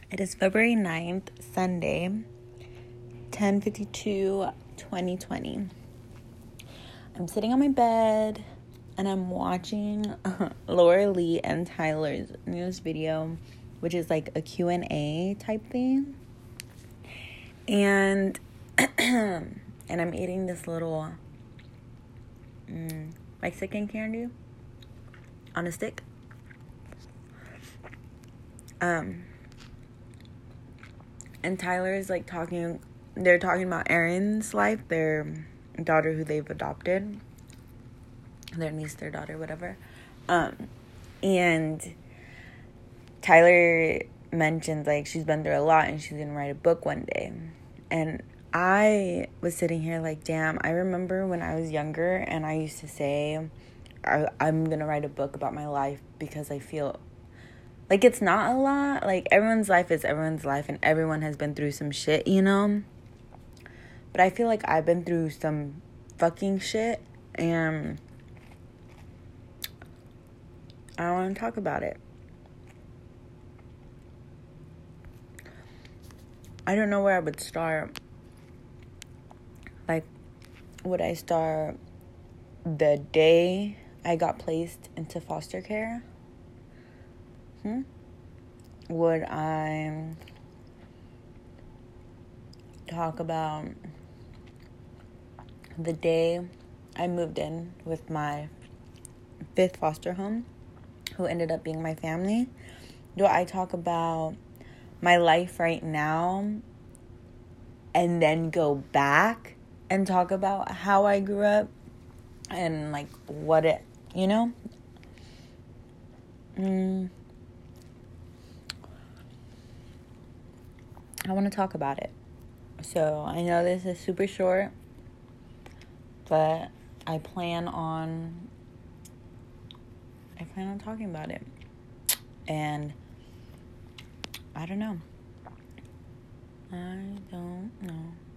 It is February 9th, Sunday, 10:52, 2020. I'm sitting on my bed and I'm watching Laura Lee and Tyler's newest video, which is like a Q&A type thing. And I'm eating this little Mexican candy on a stick. And Tyler's like they're talking about Erin's life, their daughter who they've adopted, their niece, their daughter, whatever. And Tyler mentioned like she's been through a lot and she's gonna write a book one day. And I was sitting here like, damn, I remember when I was younger and I used to say I'm gonna write a book about my life because I feel like it's not a lot. Like, everyone's life is everyone's life, and everyone has been through some shit, you know? But I feel like I've been through some fucking shit, and I want to talk about it. I don't know where I would start. Like, would I start the day I got placed into foster care? Would I talk about the day I moved in with my 5th foster home, who ended up being my family? Do I talk about my life right now and then go back and talk about how I grew up and like what it, you know? I want to talk about it. So I know this is super short, but I plan on talking about it. And I don't know.